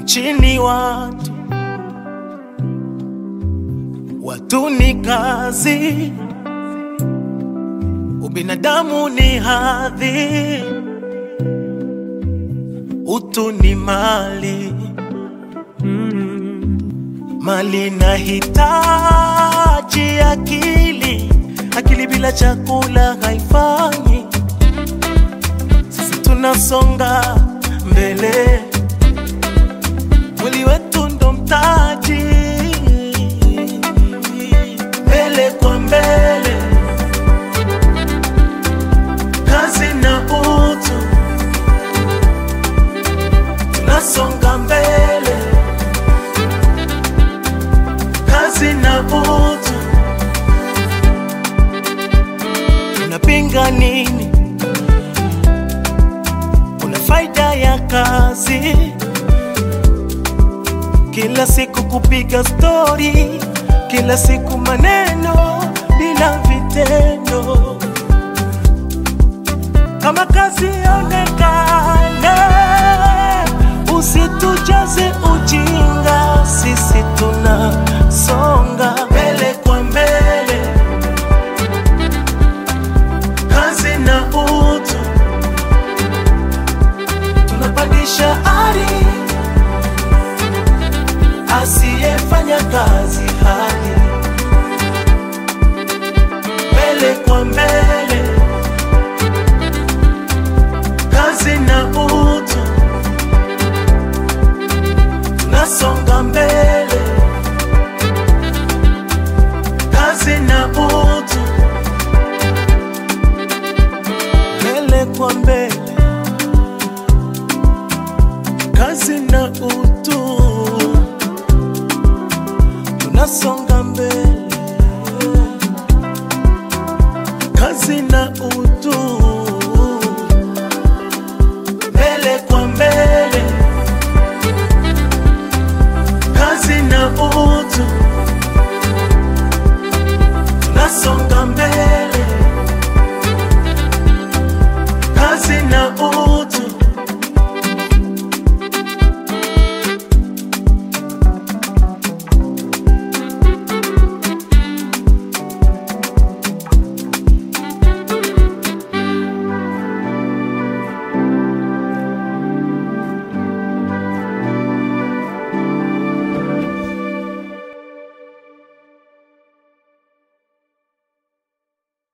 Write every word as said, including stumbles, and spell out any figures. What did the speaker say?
chini watu, watu ni kazi, ubinadamu ni hadhi, utu ni mali. Mali na hitaji akili, akili bila chakula haifanyi. Sisi tunasonga mbele, mwili wetu ndo mtaji. Mbele kwa mbele, kazi na utu, tunasonga mbele, kazi na utu. Unapinga nini? Una faida ya kazi, kila siku kupiga story, kila siku maneno bila vitendo. Kama kazi onekane, usitujaze ujinga. Sisi tunasonga mbele kwa mbele, kazi na utu, tunapandisha ari, asiyefanya kazi hali. Mbele kwa mbele,